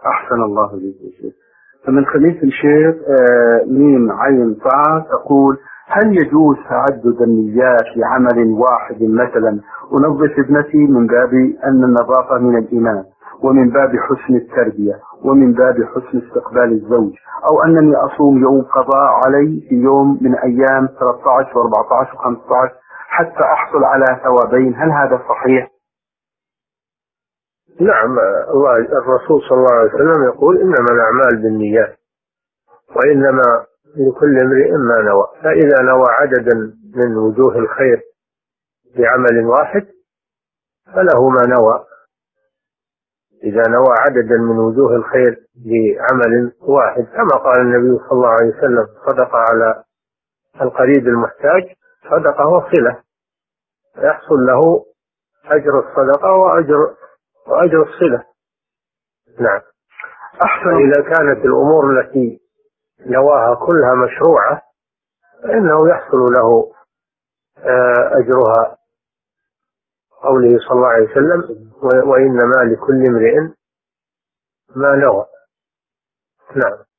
أحسن الله إليك يا شيخ. فمن خليفة الشيخ ميم عين فاء تقول: هل يجوز تعدد النيات لعمل واحد؟ مثلا أنظف ابنتي من باب أن النظافة من الإيمان، ومن باب حسن التربية، ومن باب حسن استقبال الزوج، أو أنني أصوم يوم قضاء علي في يوم من أيام 13 و14 و15 حتى أحصل على ثوابين، هل هذا صحيح؟ نعم، الرسول صلى الله عليه وسلم يقول: إنما الأعمال بالنيات وإنما لكل امرئ ما نوى. فإذا نوى عددا من وجوه الخير بعمل واحد فله ما نوى. إذا نوى عددا من وجوه الخير بعمل واحد، كما قال النبي صلى الله عليه وسلم: صدق على القريب المحتاج صدقة وصلة، يحصل له أجر الصدقة وأجر الصلة. نعم. إذا كانت الأمور التي نواها كلها مشروعة فإنه يحصل له أجرها، قوله صلى الله عليه وسلم: وإنما لكل امرئ ما نوى. نعم.